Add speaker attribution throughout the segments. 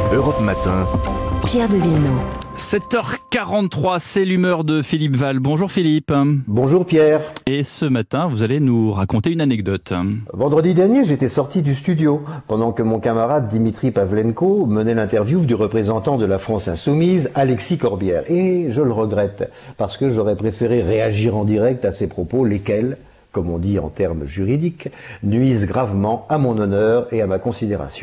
Speaker 1: Europe Matin.
Speaker 2: Pierre de Villeneuve.
Speaker 3: 7h43, c'est l'humeur de Philippe Val. Bonjour Philippe.
Speaker 4: Bonjour Pierre.
Speaker 3: Et ce matin, vous allez nous raconter une anecdote.
Speaker 4: Vendredi dernier, j'étais sorti du studio pendant que mon camarade Dimitri Pavlenko menait l'interview du représentant de la France Insoumise, Alexis Corbière. Et je le regrette, parce que j'aurais préféré réagir en direct à ses propos, lesquels, comme on dit en termes juridiques, nuisent gravement à mon honneur et à ma considération.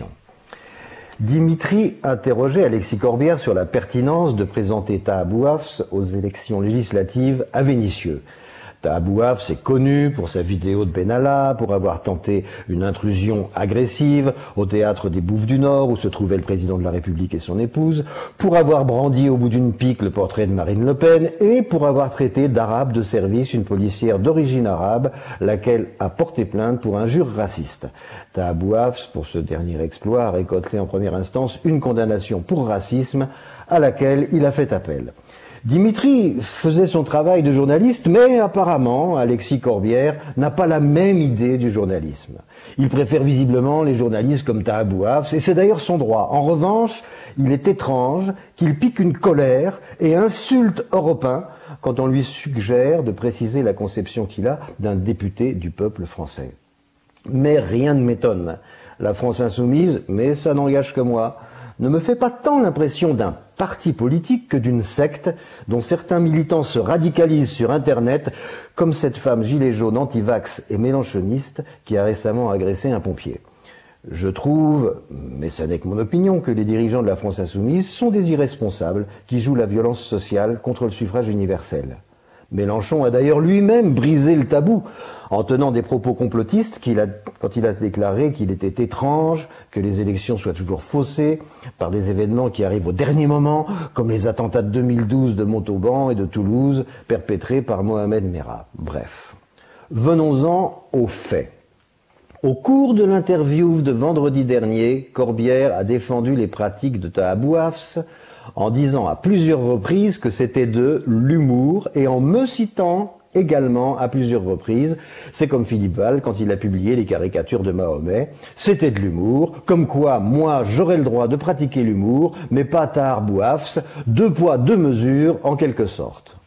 Speaker 4: Dimitri interrogeait Alexis Corbière sur la pertinence de présenter Taha Bouafs aux élections législatives à Vénissieux. Taha Bouafs est connu pour sa vidéo de Benalla, pour avoir tenté une intrusion agressive au théâtre des Bouffes du Nord où se trouvait le président de la République et son épouse, pour avoir brandi au bout d'une pique le portrait de Marine Le Pen et pour avoir traité d'arabe de service une policière d'origine arabe, laquelle a porté plainte pour injure raciste. Taha Bouafs, pour ce dernier exploit, a récolté en première instance une condamnation pour racisme à laquelle il a fait appel. Dimitri faisait son travail de journaliste, mais apparemment, Alexis Corbière n'a pas la même idée du journalisme. Il préfère visiblement les journalistes comme Taha Bouafs, et c'est d'ailleurs son droit. En revanche, il est étrange qu'il pique une colère et insulte Europe 1 quand on lui suggère de préciser la conception qu'il a d'un député du peuple français. Mais rien ne m'étonne. La France Insoumise, mais ça n'engage que moi, ne me fait pas tant l'impression d'un parti politique que d'une secte dont certains militants se radicalisent sur Internet, comme cette femme gilet jaune anti-vax et mélenchoniste qui a récemment agressé un pompier. Je trouve, mais ça n'est que mon opinion, que les dirigeants de la France Insoumise sont des irresponsables qui jouent la violence sociale contre le suffrage universel. Mélenchon a d'ailleurs lui-même brisé le tabou en tenant des propos complotistes quand il a déclaré qu'il était étrange que les élections soient toujours faussées par des événements qui arrivent au dernier moment, comme les attentats de 2012 de Montauban et de Toulouse perpétrés par Mohamed Merah. Bref, venons-en aux faits. Au cours de l'interview de vendredi dernier, Corbière a défendu les pratiques de Taha Bouafs en disant à plusieurs reprises que c'était de l'humour et en me citant également à plusieurs reprises, c'est comme Philippe Val quand il a publié les caricatures de Mahomet, c'était de l'humour, comme quoi moi j'aurais le droit de pratiquer l'humour, mais pas Taha Bouafs, deux poids deux mesures en quelque sorte.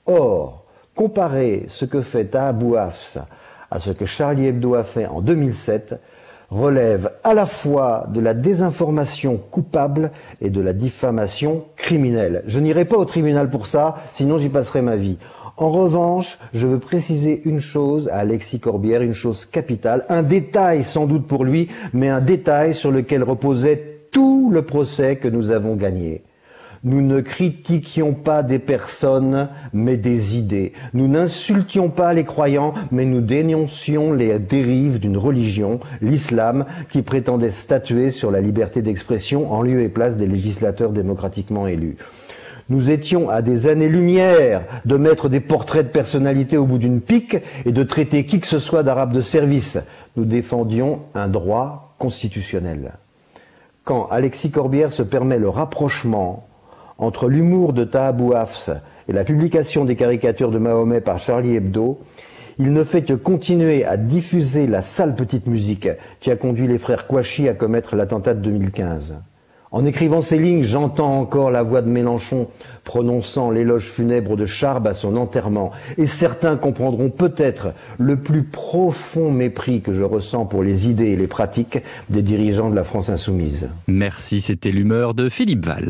Speaker 4: Or, comparer ce que fait Taha Bouafs à ce que Charlie Hebdo a fait en 2007, relève à la fois de la désinformation coupable et de la diffamation criminelle. Je n'irai pas au tribunal pour ça, sinon j'y passerai ma vie. En revanche, je veux préciser une chose à Alexis Corbière, une chose capitale, un détail sans doute pour lui, mais un détail sur lequel reposait tout le procès que nous avons gagné. Nous ne critiquions pas des personnes, mais des idées. Nous n'insultions pas les croyants, mais nous dénoncions les dérives d'une religion, l'islam, qui prétendait statuer sur la liberté d'expression en lieu et place des législateurs démocratiquement élus. Nous étions à des années-lumière de mettre des portraits de personnalités au bout d'une pique et de traiter qui que ce soit d'arabe de service. Nous défendions un droit constitutionnel. Quand Alexis Corbière se permet le rapprochement entre l'humour de Taha Bouafs et la publication des caricatures de Mahomet par Charlie Hebdo, il ne fait que continuer à diffuser la sale petite musique qui a conduit les frères Kouachi à commettre l'attentat de 2015. En écrivant ces lignes, j'entends encore la voix de Mélenchon prononçant l'éloge funèbre de Charb à son enterrement. Et certains comprendront peut-être le plus profond mépris que je ressens pour les idées et les pratiques des dirigeants de la France Insoumise.
Speaker 3: Merci, c'était l'humeur de Philippe Val.